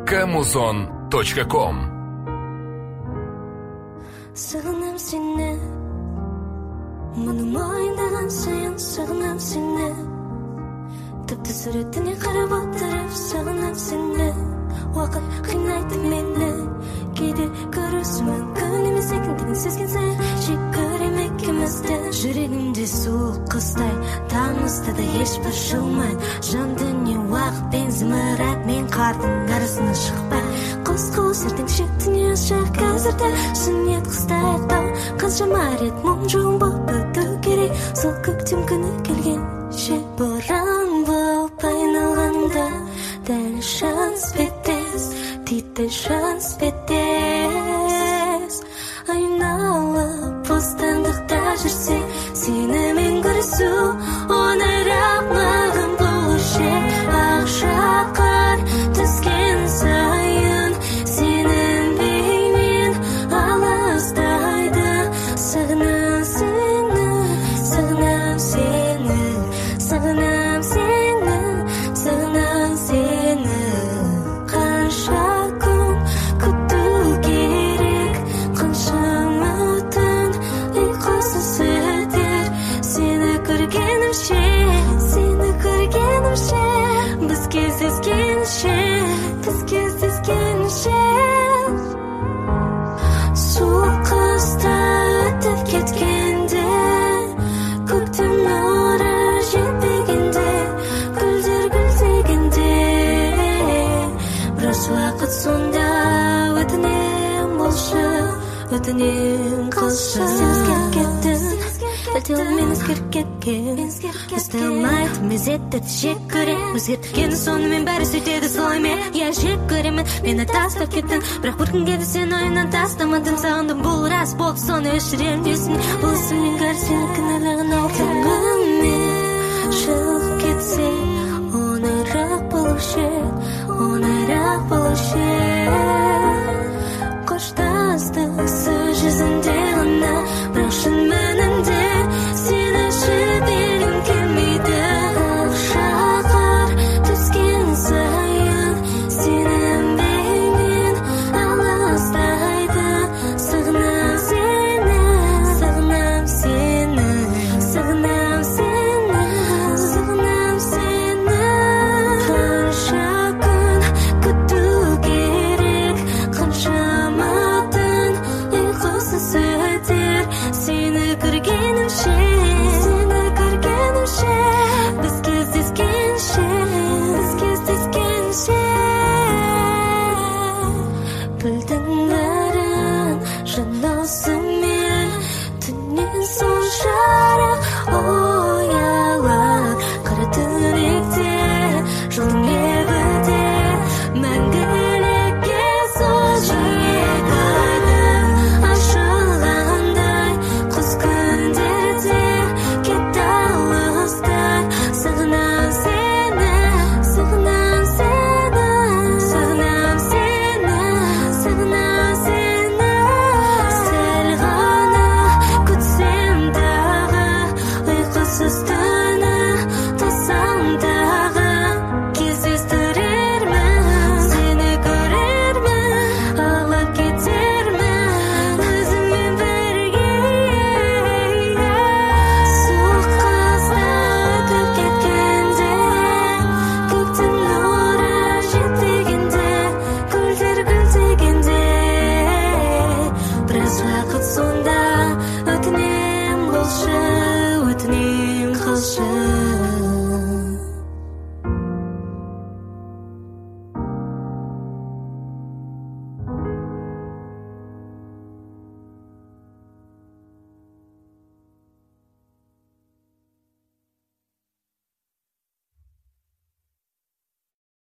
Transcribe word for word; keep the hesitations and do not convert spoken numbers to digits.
камузон точка ком. Сағынам сені, мұның мойындаған сайын сағынам сені. Тіпті суретіне қарап отырып сағынам сені. Уақыт қинайды мені, кейде көрісі мүмкін емес екендігін сезген сайын жек көрем екеумізді. Жүрегімде суық қыстай, тамызда да ешбір жылмайды. Жан дүние уақыт пен зымырат, мен қардың арасынан шықпай. Қос-қос ертең шектіне ұшақ қазірде шынет қыстай тау. Қаншама рет мұң жоң болып өту керек, сол көктем күні келгенше боран болып айналғанда дәл шанс беттес, тиді шанс беттес. Айналып бостандықта жүрсе, сенімен көрісу оңайырақ маған болушы. Ақ шақар түскен сайын сенің бейнең алыстайды. Сағынам сені, сағынам сені, сағынам сені, сағынам сені. Қанша күн күту керек, қаншама түн ұйқысыз өтер. Сені көргенімше, сені көргенімше, біз кездескенше, біз кездескенше. Суық қыста өтіп кеткенде, көктем нұры жетпегенде, гүлдер гүлдегенде, біраз уақыт сонда өтінем болшы, өтінем қалшы. Сен өзгеріп кеттің, әлде ол мен өзгеріп кеткен. Өсті алмайды мезетті жек көрем, өзгерткен сонымен бәрі сөйтеді солай ме? Я жек көремін, мені тастап кеттің, бірақ бір күнге де сен ойынан тастамадым. Сағындым, бұл рас болды, соны өшірем дейсің. Бұл ісіммен кәр сені кінәлаған алтынымен шығып кетсе, оңайырақ болушы, оңайырақ болушы.